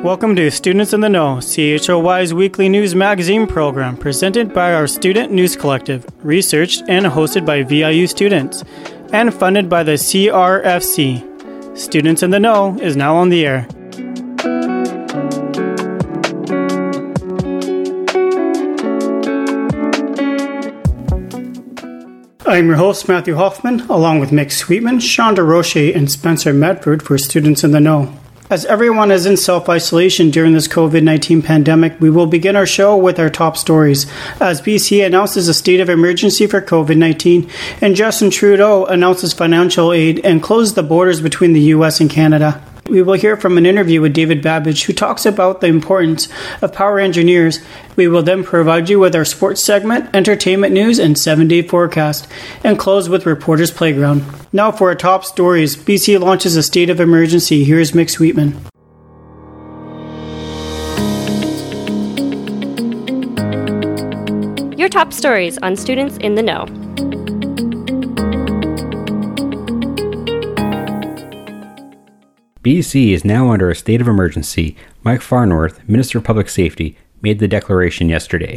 Welcome to Students in the Know, CHOY's weekly news magazine program presented by our Student News Collective, researched and hosted by VIU students, and funded by the CRFC. Students in the Know is now on the air. I'm your host, Matthew Hoffman, along with Mick Sweetman, Shonda Roche, and Spencer Medford for Students in the Know. As everyone is in self-isolation during this COVID-19 pandemic, we will begin our show with our top stories. As BC announces a state of emergency for COVID-19, and Justin Trudeau announces financial aid and closes the borders between the U.S. and Canada. We will hear from an interview with David Babbage, who talks about the importance of power engineers. We will then provide you with our sports segment, entertainment news, and 7-day forecast, and close with Reporters Playground. Now for our top stories. BC launches a state of emergency. Here's Mick Sweetman. Your top stories on Students in the Know. BC is now under a state of emergency. Mike Farnworth, Minister of Public Safety, made the declaration yesterday.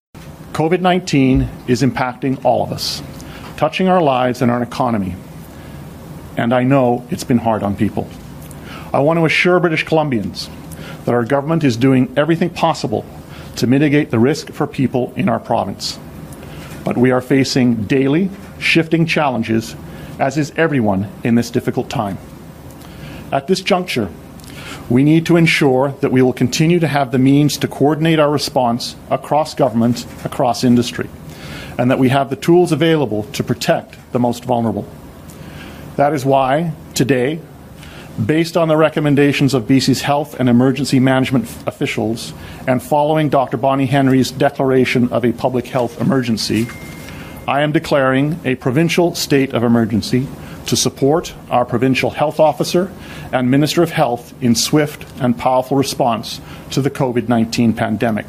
COVID-19 is impacting all of us, touching our lives and our economy. And I know it's been hard on people. I want to assure British Columbians that our government is doing everything possible to mitigate the risk for people in our province. But we are facing daily, shifting challenges, as is everyone in this difficult time. At this juncture, we need to ensure that we will continue to have the means to coordinate our response across government, across industry, and that we have the tools available to protect the most vulnerable. That is why, today, based on the recommendations of BC's health and emergency management officials, and following Dr. Bonnie Henry's declaration of a public health emergency, I am declaring a provincial state of emergency to support our provincial health officer and Minister of Health in swift and powerful response to the COVID-19 pandemic.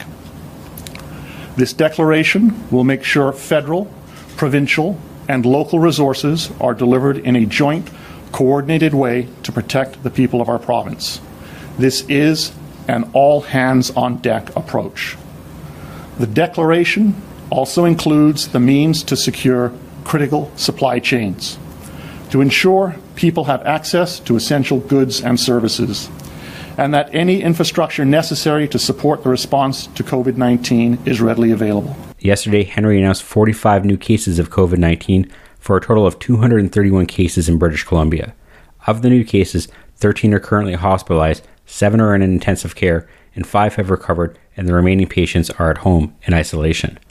This declaration will make sure federal, provincial, and local resources are delivered in a joint, coordinated way to protect the people of our province. This is an all-hands-on-deck approach. The declaration also includes the means to secure critical supply chains, to ensure people have access to essential goods and services, and that any infrastructure necessary to support the response to COVID-19 is readily available. Yesterday, Henry announced 45 new cases of COVID-19 for a total of 231 cases in British Columbia. Of the new cases, 13 are currently hospitalized, 7 are in intensive care, and 5 have recovered, and the remaining patients are at home in isolation.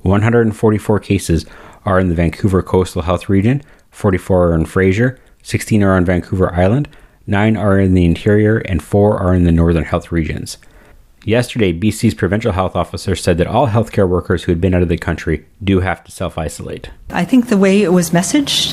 144 cases are in the Vancouver Coastal Health Region, 44 are in Fraser, 16 are on Vancouver Island, 9 are in the interior, and 4 are in the northern health regions. Yesterday, BC's provincial health officer said that all healthcare workers who had been out of the country do have to self-isolate. I think the way it was messaged,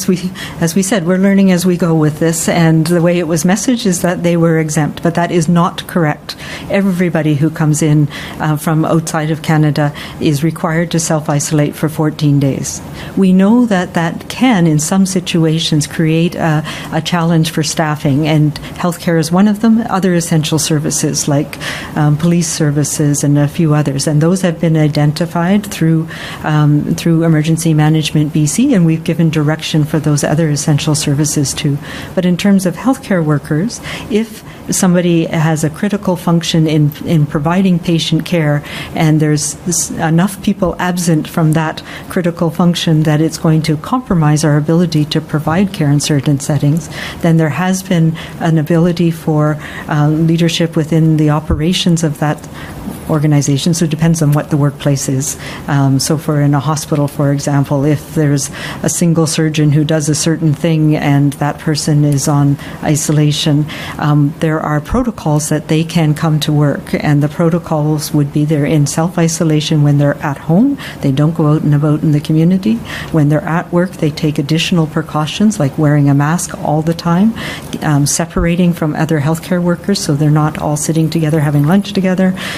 as we said, we're learning as we go with this, and the way it was messaged is that they were exempt, but that is not correct. Everybody who comes in from outside of Canada is required to self-isolate for 14 days. We know that that can, in some situations, create a challenge for staffing, and healthcare is one of them. Other essential services like police services and a few others, and those have been identified through Emergency Management BC, and we've given direction for those other essential services too. But in terms of healthcare workers, if somebody has a critical function in providing patient care and there's enough people absent from that critical function that it's going to compromise our ability to provide care in certain settings, then there has been an ability for leadership within the operations of that organization. So it depends on what the workplace is. So for in a hospital, for example, if there's a single surgeon who does a certain thing and that person is on isolation, there are protocols that they can come to work, and the protocols would be they're in self-isolation when they're at home. They don't go out and about in the community. When they're at work, they take additional precautions like wearing a mask all the time, separating from other healthcare workers so they're not all sitting together having lunch together,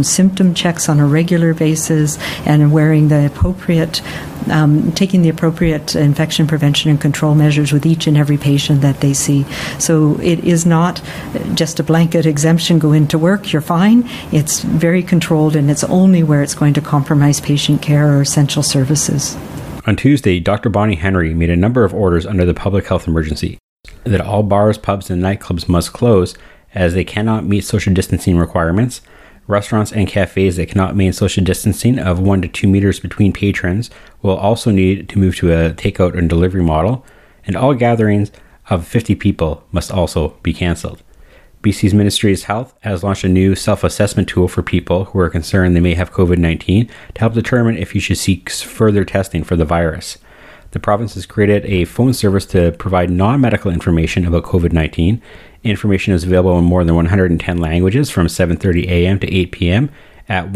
symptom checks on a regular basis and wearing the appropriate, taking the appropriate infection prevention and control measures with each and every patient that they see. So it is not just a blanket exemption, go into work, you're fine. It's very controlled, and it's only where it's going to compromise patient care or essential services. On Tuesday, Dr. Bonnie Henry made a number of orders under the public health emergency that all bars, pubs, and nightclubs must close as they cannot meet social distancing requirements. Restaurants and cafes that cannot maintain social distancing of 1 to 2 meters between patrons will also need to move to a takeout and delivery model, and all gatherings of 50 people must also be cancelled. BC's Ministry of Health has launched a new self-assessment tool for people who are concerned they may have COVID-19 to help determine if you should seek further testing for the virus. The province has created a phone service to provide non-medical information about COVID-19. Information is available in more than 110 languages from 7:30 a.m. to 8 p.m. at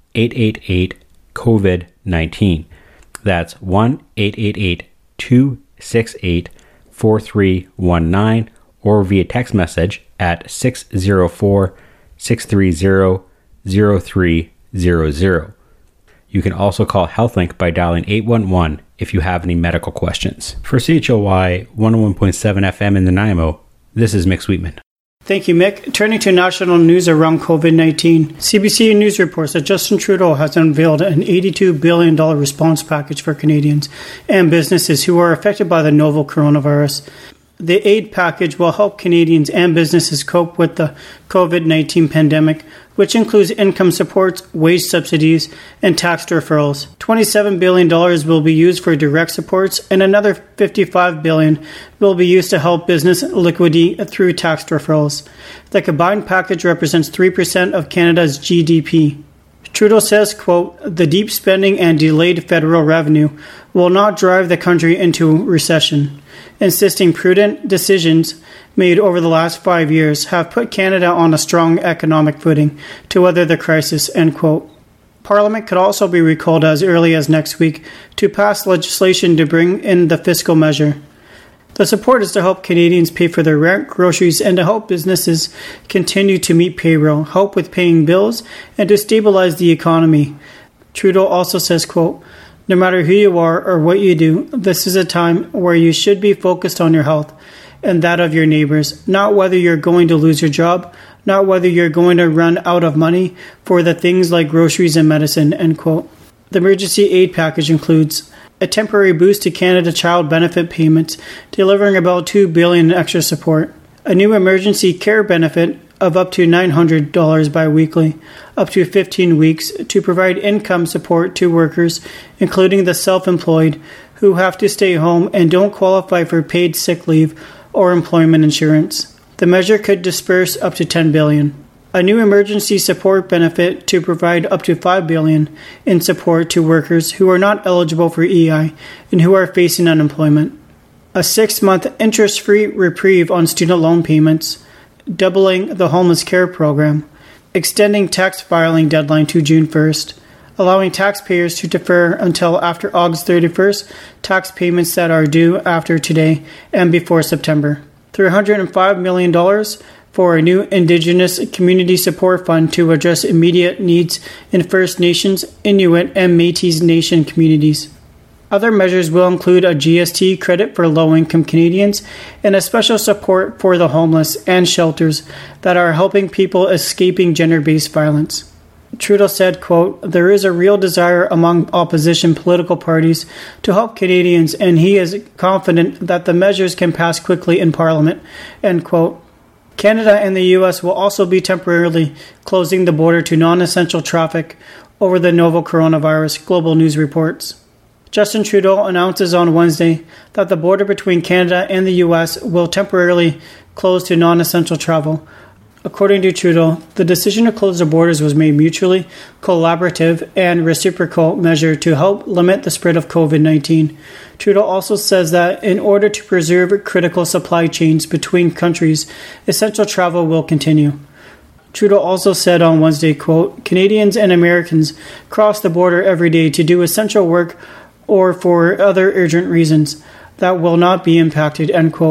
1-888-COVID-19. That's 1-888-268-4319 or via text message at 604-630-0300. You can also call HealthLink by dialing 811 if you have any medical questions. For CHLY 101.7 FM in Nanaimo, this is Mick Sweetman. Thank you, Mick. Turning to national news around COVID-19, CBC News reports that Justin Trudeau has unveiled an $82 billion response package for Canadians and businesses who are affected by the novel coronavirus. The aid package will help Canadians and businesses cope with the COVID-19 pandemic, which includes income supports, wage subsidies, and tax deferrals. $27 billion will be used for direct supports, and another $55 billion will be used to help business liquidity through tax deferrals. The combined package represents 3% of Canada's GDP. Trudeau says, quote, "The deep spending and delayed federal revenue will not drive the country into recession," insisting prudent decisions made over the last 5 years have put Canada on a strong economic footing to weather the crisis, end quote. Parliament could also be recalled as early as next week to pass legislation to bring in the fiscal measure. The support is to help Canadians pay for their rent, groceries, and to help businesses continue to meet payroll, help with paying bills, and to stabilize the economy. Trudeau also says, quote, "No matter who you are or what you do, this is a time where you should be focused on your health and that of your neighbors, not whether you're going to lose your job, not whether you're going to run out of money for the things like groceries and medicine," end quote. The emergency aid package includes a temporary boost to Canada Child Benefit payments, delivering about $2 billion in extra support, a new emergency care benefit of up to $900 biweekly, up to 15 weeks, to provide income support to workers, including the self-employed, who have to stay home and don't qualify for paid sick leave or employment insurance. The measure could disperse up to $10 billion. A new emergency support benefit to provide up to $5 billion in support to workers who are not eligible for EI and who are facing unemployment. A 6-month interest-free reprieve on student loan payments, doubling the homeless care program, extending tax filing deadline to June 1st, allowing taxpayers to defer until after August 31st tax payments that are due after today and before September. $305 million for a new Indigenous Community Support Fund to address immediate needs in First Nations, Inuit, and Métis Nation communities. Other measures will include a GST credit for low-income Canadians and a special support for the homeless and shelters that are helping people escaping gender-based violence. Trudeau said, quote, "There is a real desire among opposition political parties to help Canadians, and he is confident that the measures can pass quickly in Parliament," end quote. Canada and the U.S. will also be temporarily closing the border to non-essential traffic over the novel coronavirus, Global News reports. Justin Trudeau announces on Wednesday that the border between Canada and the U.S. will temporarily close to non-essential travel. According to Trudeau, the decision to close the borders was made mutually collaborative and reciprocal measure to help limit the spread of COVID-19. Trudeau also says that in order to preserve critical supply chains between countries, essential travel will continue. Trudeau also said on Wednesday, quote, "Canadians and Americans cross the border every day to do essential work or for other urgent reasons that will not be impacted," end quote.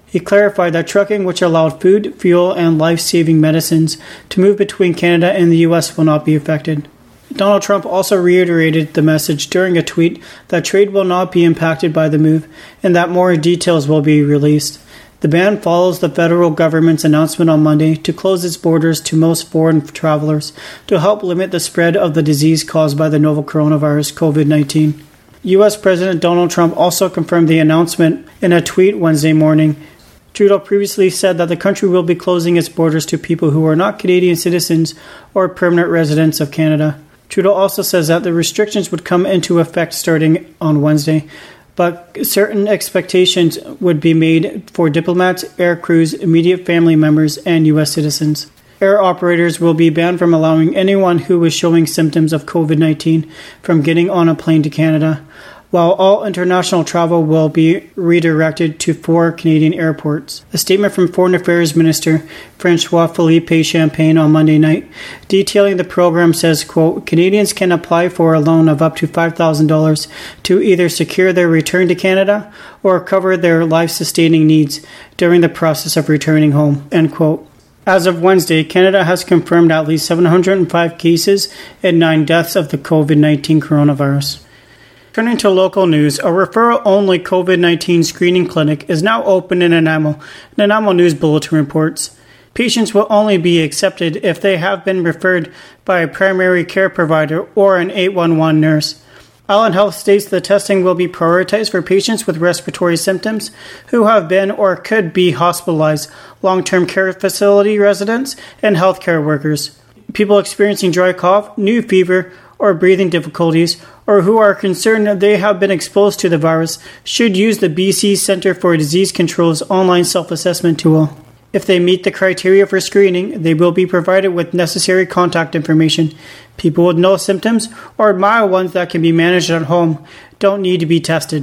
He clarified that trucking, which allowed food, fuel, and life-saving medicines to move between Canada and the U.S., will not be affected. Donald Trump also reiterated the message during a tweet that trade will not be impacted by the move and that more details will be released. The ban follows the federal government's announcement on Monday to close its borders to most foreign travelers to help limit the spread of the disease caused by the novel coronavirus COVID-19. U.S. President Donald Trump also confirmed the announcement in a tweet Wednesday morning. Trudeau previously said that the country will be closing its borders to people who are not Canadian citizens or permanent residents of Canada. Trudeau also says that the restrictions would come into effect starting on Wednesday, but certain expectations would be made for diplomats, air crews, immediate family members, and U.S. citizens. Air operators will be banned from allowing anyone who is showing symptoms of COVID-19 from getting on a plane to Canada, while all international travel will be redirected to 4 Canadian airports. A statement from Foreign Affairs Minister François-Philippe Champagne on Monday night detailing the program says, quote, Canadians can apply for a loan of up to $5,000 to either secure their return to Canada or cover their life-sustaining needs during the process of returning home, end quote. As of Wednesday, Canada has confirmed at least 705 cases and 9 deaths of the COVID-19 coronavirus. Turning to local news, a referral-only COVID-19 screening clinic is now open in Nanaimo. Nanaimo News Bulletin reports. Patients will only be accepted if they have been referred by a primary care provider or an 811 nurse. Island Health states the testing will be prioritized for patients with respiratory symptoms who have been or could be hospitalized, long-term care facility residents, and healthcare workers. People experiencing dry cough, new fever, or breathing difficulties, or who are concerned that they have been exposed to the virus should use the BC Centre for Disease Control's online self-assessment tool. If they meet the criteria for screening, they will be provided with necessary contact information. People with no symptoms or mild ones that can be managed at home don't need to be tested.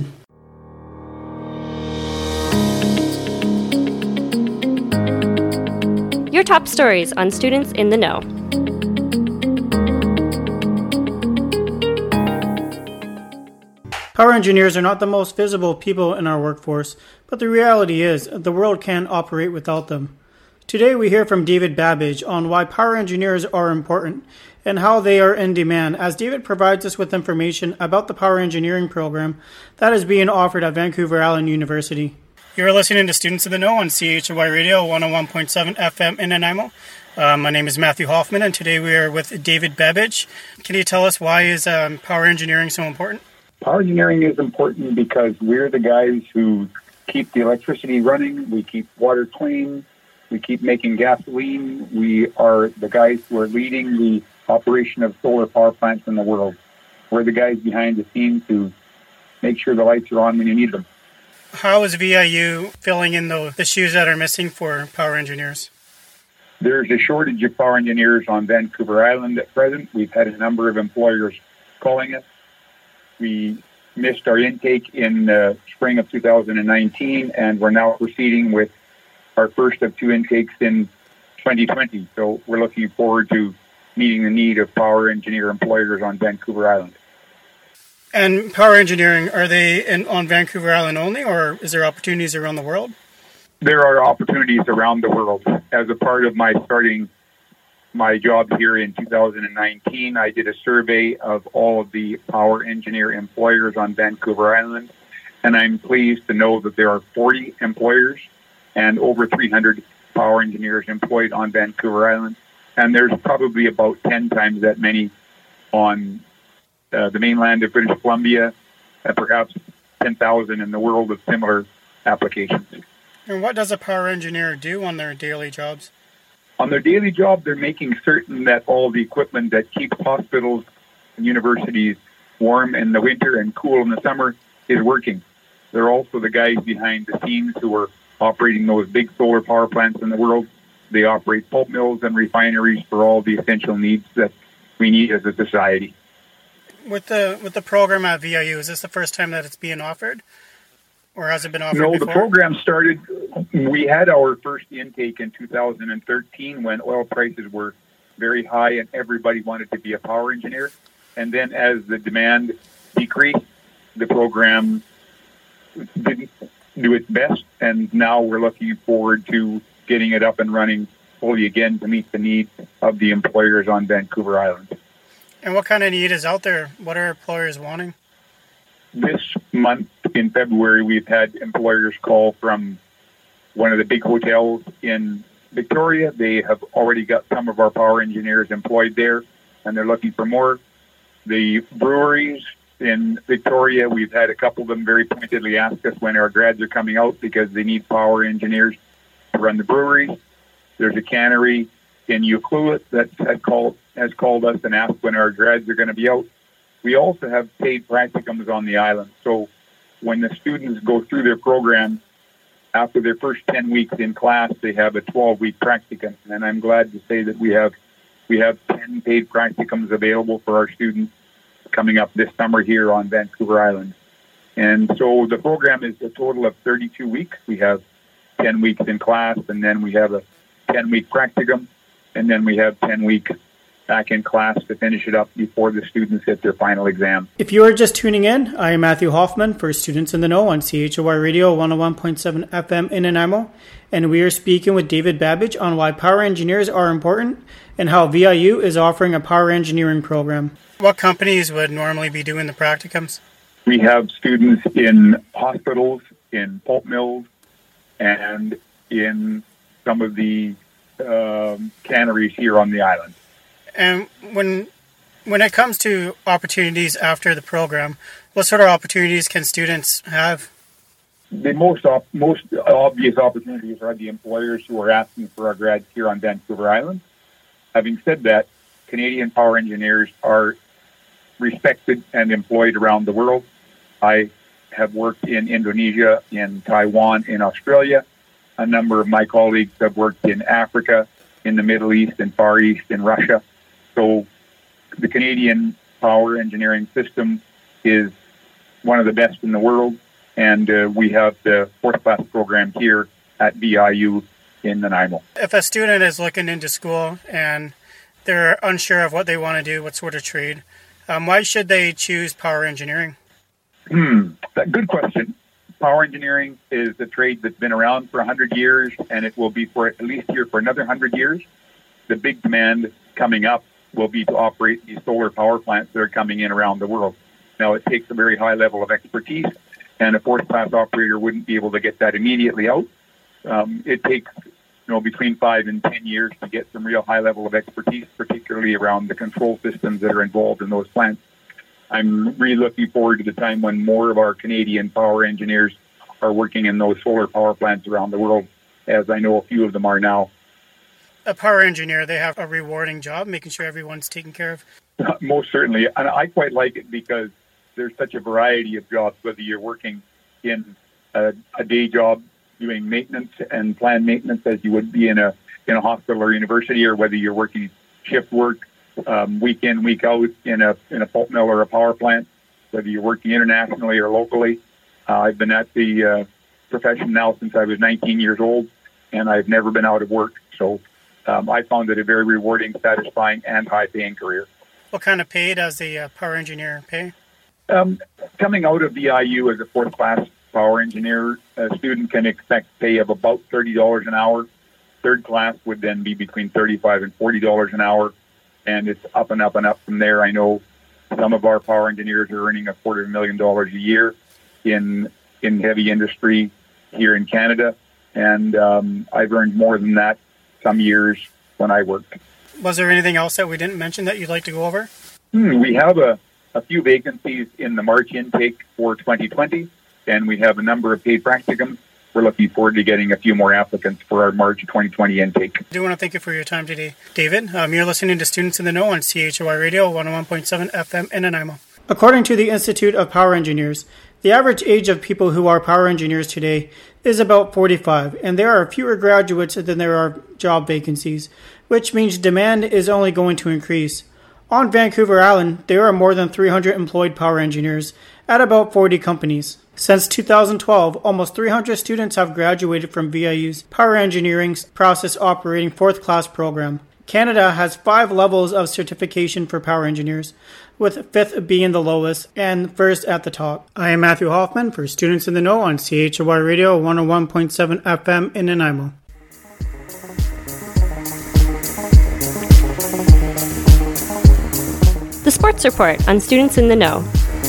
Your top stories on Students in the Know. Power engineers are not the most visible people in our workforce, but the reality is the world can't operate without them. Today we hear from David Babbage on why power engineers are important and how they are in demand, as David provides us with information about the power engineering program that is being offered at Vancouver Island University. You're listening to Students in the Know on CHY Radio 101.7 FM in Nanaimo. My name is Matthew Hoffman, and today we are with David Babbage. Can you tell us why is power engineering so important? Power engineering is important because we're the guys who keep the electricity running, we keep water clean, we keep making gasoline. We are the guys who are leading the operation of solar power plants in the world. We're the guys behind the scenes who make sure the lights are on when you need them. How is VIU filling in the shoes that are missing for power engineers? There's a shortage of power engineers on Vancouver Island at present. We've had a number of employers calling us. We missed our intake in the spring of 2019, and we're now proceeding with our first of 2 intakes in 2020. So we're looking forward to meeting the need of power engineer employers on Vancouver Island. And power engineering, are they on Vancouver Island only, or is there opportunities around the world? There are opportunities around the world. As a part of starting my job here in 2019, I did a survey of all of the power engineer employers on Vancouver Island, and I'm pleased to know that there are 40 employers and over 300 power engineers employed on Vancouver Island, and there's probably about 10 times that many on the mainland of British Columbia, and perhaps 10,000 in the world of similar applications. And what does a power engineer do on their daily jobs? On their daily job, they're making certain that all the equipment that keeps hospitals and universities warm in the winter and cool in the summer is working. They're also the guys behind the scenes who are operating those big solar power plants in the world. They operate pulp mills and refineries for all the essential needs that we need as a society. With the program at VIU, is this the first time that it's being offered? Or has it been offered before? No, the program started, we had our first intake in 2013 when oil prices were very high and everybody wanted to be a power engineer. And then as the demand decreased, the program do its best, and now we're looking forward to getting it up and running fully again to meet the needs of the employers on Vancouver Island. And what kind of need is out there? What are employers wanting? This month in February, we've had employers call from one of the big hotels in Victoria. They have already got some of our power engineers employed there, and they're looking for more. The breweries in Victoria, we've had a couple of them very pointedly ask us when our grads are coming out because they need power engineers to run the breweries. There's a cannery in Ucluelet that has called us and asked when our grads are going to be out. We also have paid practicums on the island. So when the students go through their program, after their first 10 weeks in class, they have a 12-week practicum. And I'm glad to say that we have 10 paid practicums available for our students coming up this summer here on Vancouver Island. And so the program is a total of 32 weeks. We have 10 weeks in class, and then we have a 10-week practicum, and then we have 10 weeks back in class to finish it up before the students get their final exam. If you are just tuning in, I am Matthew Hoffman for Students in the Know on CHOY Radio 101.7 FM in Nanaimo, and we are speaking with David Babbage on why power engineers are important and how VIU is offering a power engineering program. What companies would normally be doing the practicums? We have students in hospitals, in pulp mills, and in some of the canneries here on the island. And when it comes to opportunities after the program, what sort of opportunities can students have? The most obvious opportunities are the employers who are asking for our grads here on Vancouver Island. Having said that, Canadian power engineers are respected and employed around the world. I have worked in Indonesia, in Taiwan, in Australia. A number of my colleagues have worked in Africa, in the Middle East, and Far East, in Russia. So the Canadian power engineering system is one of the best in the world, and we have the fourth class program here at VIU in Nanaimo. If a student is looking into school and they're unsure of what they want to do, what sort of trade, why should they choose power engineering? Good question. Power engineering is a trade that's been around for 100 years, and it will be for at least here for another 100 years. The big demand coming up will be to operate these solar power plants that are coming in around the world. Now, it takes a very high level of expertise, and a fourth-class operator wouldn't be able to get that immediately out. It takes between 5 and 10 years to get some real high level of expertise, particularly around the control systems that are involved in those plants. I'm really looking forward to the time when more of our Canadian power engineers are working in those solar power plants around the world, as I know a few of them are now. A power engineer, they have a rewarding job, making sure everyone's taken care of. Most certainly. And I quite like it because there's such a variety of jobs, whether you're working in a day job doing maintenance and planned maintenance as you would be in a hospital or university, or whether you're working shift work week in, week out in a pulp mill or a power plant, whether you're working internationally or locally. I've been at the profession now since I was 19 years old, and I've never been out of work. So I found it a very rewarding, satisfying, and high-paying career. What kind of pay does the power engineer pay? Coming out of VIU as a fourth-class power engineer, a student can expect pay of about $30 an hour. Third class would then be between $35 and $40 an hour, and it's up and up and up from there. I know some of our power engineers are earning $250,000 a year in heavy industry here in Canada, and I've earned more than that some years when I worked. Was there anything else that we didn't mention that you'd like to go over? We have a few vacancies in the March intake for 2020, and we have a number of paid practicums. We're looking forward to getting a few more applicants for our March 2020 intake. I do want to thank you for your time today, David. You're listening to Students in the Know on CHOY Radio 101.7 FM in Nanaimo. According to the Institute of Power Engineers, the average age of people who are power engineers today is about 45, and there are fewer graduates than there are job vacancies, which means demand is only going to increase. On Vancouver Island, there are more than 300 employed power engineers at about 40 companies. Since 2012, almost 300 students have graduated from VIU's Power Engineering Process Operating 4th Class program. Canada has 5 levels of certification for power engineers. with 5th being the lowest and 1st at the top. I am Matthew Hoffman for Students in the Know on CHOY Radio 101.7 FM in Nanaimo. The Sports Report on Students in the Know.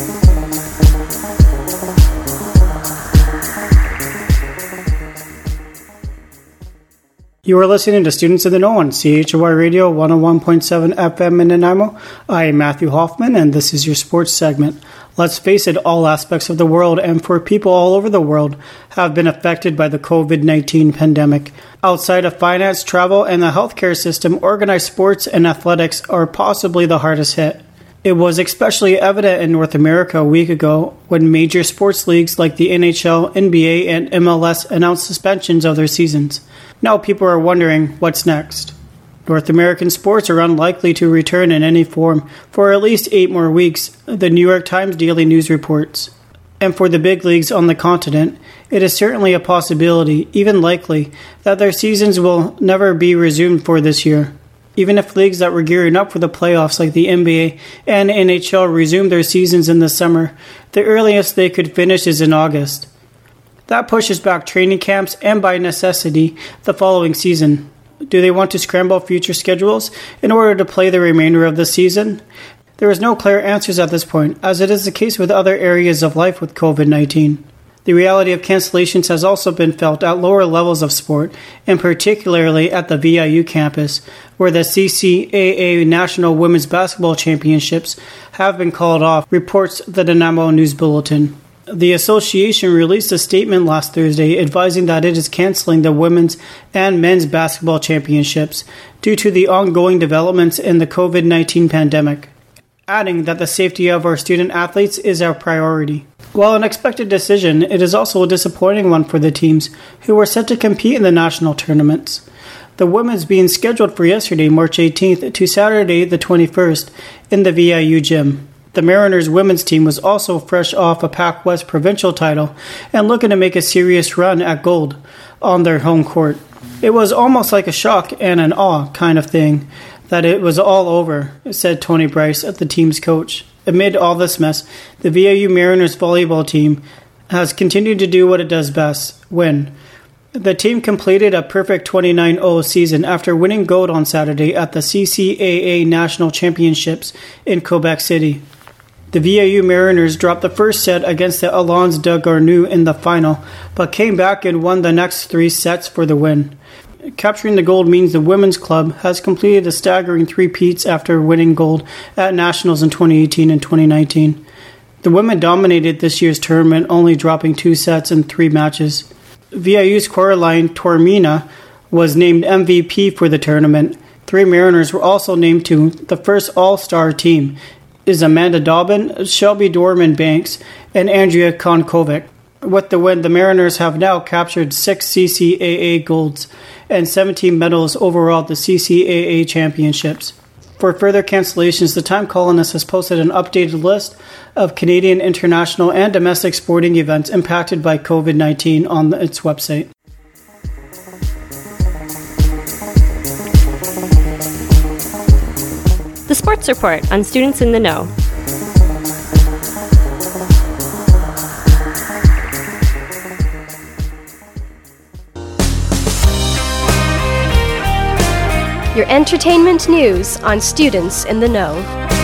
You are listening to Students in the Know on CHOY Radio 101.7 FM in Nanaimo. I am Matthew Hoffman, and this is your sports segment. Let's face it, all aspects of the world, and for people all over the world, have been affected by the COVID-19 pandemic. Outside of finance, travel, and the healthcare system, organized sports and athletics are possibly the hardest hit. It was especially evident in North America a week ago when major sports leagues like the NHL, NBA, and MLS announced suspensions of their seasons. Now people are wondering what's next. North American sports are unlikely to return in any form for at least 8 more weeks, the New York Times Daily News reports. And for the big leagues on the continent, it is certainly a possibility, even likely, that their seasons will never be resumed for this year. Even if leagues that were gearing up for the playoffs like the NBA and NHL resume their seasons in the summer, the earliest they could finish is in August. That pushes back training camps and, by necessity, the following season. Do they want to scramble future schedules in order to play the remainder of the season? There is no clear answers at this point, as it is the case with other areas of life with COVID-19. The reality of cancellations has also been felt at lower levels of sport, and particularly at the VIU campus, where the CCAA National Women's Basketball Championships have been called off, reports the Nanaimo News Bulletin. The association released a statement last Thursday advising that it is canceling the women's and men's basketball championships due to the ongoing developments in the COVID-19 pandemic, adding that the safety of our student athletes is our priority. While an expected decision, it is also a disappointing one for the teams who were set to compete in the national tournaments. The women's being scheduled for yesterday, March 18th to Saturday the 21st in the VIU gym. The Mariners women's team was also fresh off a Pac West provincial title and looking to make a serious run at gold on their home court. It was almost like a shock and an awe kind of thing that it was all over, said Tony Bryce, the team's coach. Amid all this mess, the VIU Mariners volleyball team has continued to do what it does best, win. The team completed a perfect 29-0 season after winning gold on Saturday at the CCAA National Championships in Quebec City. The VIU Mariners dropped the first set against the Alliance de Garnoux in the final, but came back and won the next 3 sets for the win. Capturing the gold means the women's club has completed a staggering 3-peats after winning gold at Nationals in 2018 and 2019. The women dominated this year's tournament, only dropping 2 sets in 3 matches. VIU's Coraline Tormina was named MVP for the tournament. 3 Mariners were also named to the first All-Star team, is Amanda Dobbin, Shelby Dorman-Banks, and Andrea Konkovic. With the win, the Mariners have now captured 6 CCAA golds and 17 medals overall at the CCAA championships. For further cancellations, the Time Colonist has posted an updated list of Canadian, international, and domestic sporting events impacted by COVID-19 on its website. The Sports Report on Students in the Know. Your entertainment news on Students in the Know.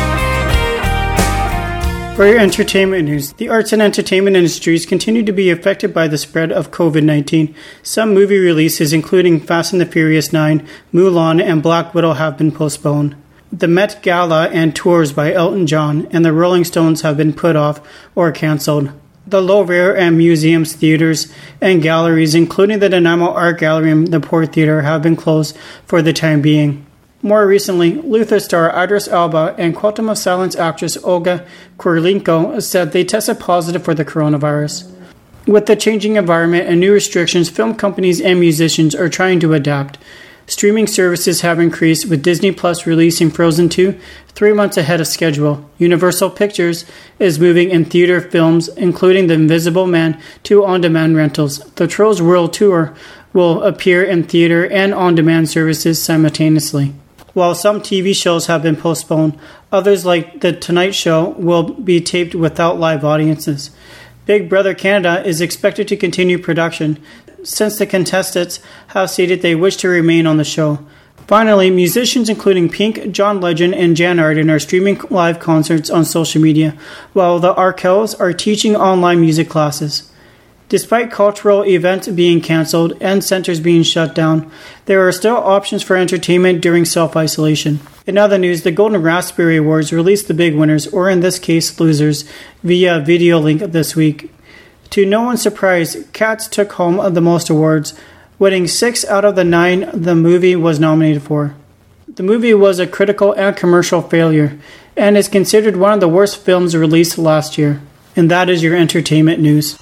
For your entertainment news, the arts and entertainment industries continue to be affected by the spread of COVID-19. Some movie releases, including Fast and the Furious 9, Mulan, and Black Widow, have been postponed. The Met Gala and tours by Elton John and the Rolling Stones have been put off or cancelled. The Louvre and museums, theaters, and galleries, including the Nanaimo Art Gallery and the Port Theatre, have been closed for the time being. More recently, Luther star Idris Elba and Quantum of Silence actress Olga Kurylenko said they tested positive for the coronavirus. With the changing environment and new restrictions, film companies and musicians are trying to adapt. Streaming services have increased, with Disney Plus releasing Frozen 2 3 months ahead of schedule. Universal Pictures is moving in theater films, including The Invisible Man, to on-demand rentals. The Trolls World Tour will appear in theater and on-demand services simultaneously. While some TV shows have been postponed, others like The Tonight Show will be taped without live audiences. Big Brother Canada is expected to continue production, since the contestants have stated they wish to remain on the show. Finally, musicians including Pink, John Legend, and Jan Arden are streaming live concerts on social media, while the Arkells are teaching online music classes. Despite cultural events being cancelled and centers being shut down, there are still options for entertainment during self-isolation. In other news, the Golden Raspberry Awards released the big winners, or in this case losers, via video link this week. To no one's surprise, Cats took home the most awards, winning 6 out of the 9 the movie was nominated for. The movie was a critical and commercial failure, and is considered one of the worst films released last year. And that is your entertainment news.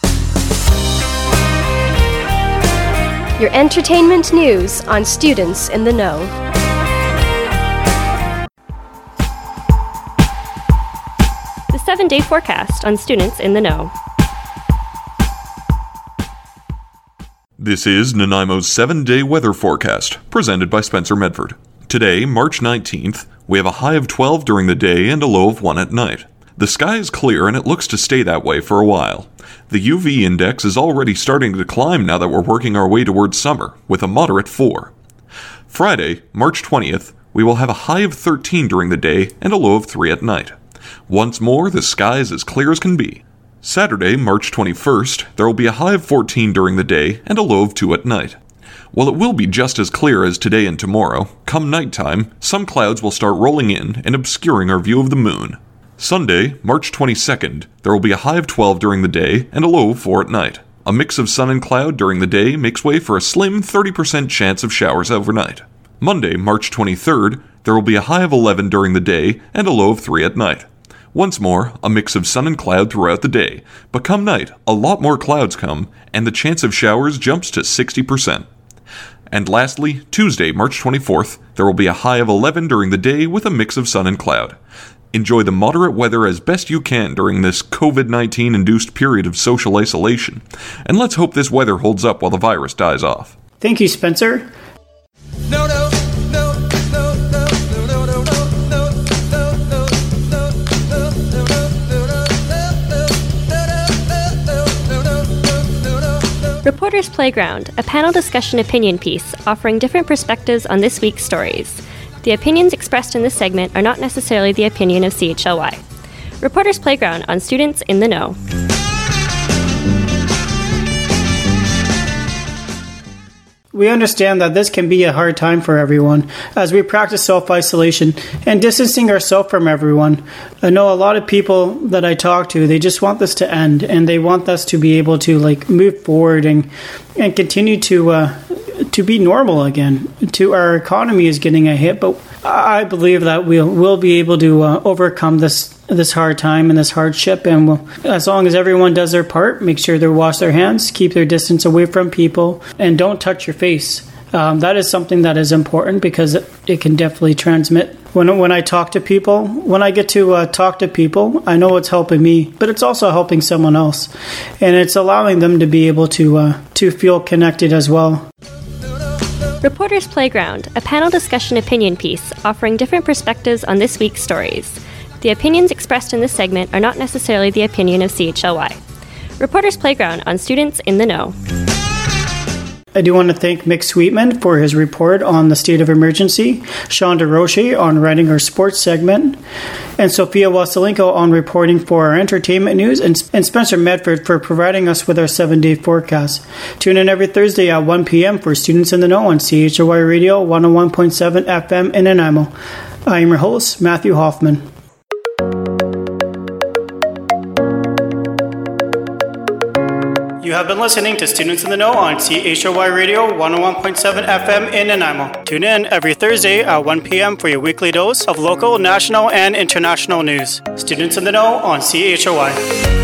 Your entertainment news on Students in the Know. The 7-day forecast on Students in the Know. This is Nanaimo's 7-day weather forecast, presented by Spencer Medford. Today, March 19th, we have a high of 12 during the day and a low of 1 at night. The sky is clear and it looks to stay that way for a while. The UV index is already starting to climb now that we're working our way towards summer, with a moderate 4. Friday, March 20th, we will have a high of 13 during the day and a low of 3 at night. Once more, the sky is as clear as can be. Saturday, March 21st, there will be a high of 14 during the day and a low of 2 at night. While it will be just as clear as today and tomorrow, come nighttime, some clouds will start rolling in and obscuring our view of the moon. Sunday, March 22nd, there will be a high of 12 during the day and a low of 4 at night. A mix of sun and cloud during the day makes way for a slim 30% chance of showers overnight. Monday, March 23rd, there will be a high of 11 during the day and a low of 3 at night. Once more, a mix of sun and cloud throughout the day, but come night, a lot more clouds come, and the chance of showers jumps to 60%. And lastly, Tuesday, March 24th, there will be a high of 11 during the day with a mix of sun and cloud. Enjoy the moderate weather as best you can during this COVID-19 induced period of social isolation, and let's hope this weather holds up while the virus dies off. Thank you, Spencer. Reporters Playground, a panel discussion opinion piece offering different perspectives on this week's stories. The opinions expressed in this segment are not necessarily the opinion of CHLY. Reporters Playground on Students in the Know. We understand that this can be a hard time for everyone as we practice self-isolation and distancing ourselves from everyone. I know a lot of people that I talk to, they just want this to end and they want us to be able to move forward and continue to be normal again. Our economy is getting a hit, but I believe that we'll be able to overcome this hard time and this hardship, and as long as everyone does their part, make sure they wash their hands, keep their distance away from people, and don't touch your face. That is something that is important because it can definitely transmit. When I talk to people, when I get to talk to people, I know it's helping me, but it's also helping someone else, and it's allowing them to be able to feel connected as well. Reporters Playground, a panel discussion opinion piece offering different perspectives on this week's stories. The opinions expressed in this segment are not necessarily the opinion of CHLY. Reporters Playground on Students in the Know. I do want to thank Mick Sweetman for his report on the state of emergency, Shonda Roche on writing our sports segment, and Sophia Wasilenko on reporting for our entertainment news, and Spencer Medford for providing us with our 7-day forecast. Tune in every Thursday at 1 p.m. for Students in the Know on CHOY Radio 101.7 FM in Nanaimo. I am your host, Matthew Hoffman. You have been listening to Students in the Know on CHOY Radio 101.7 FM in Nanaimo. Tune in every Thursday at 1 p.m. for your weekly dose of local, national, and international news. Students in the Know on CHOY.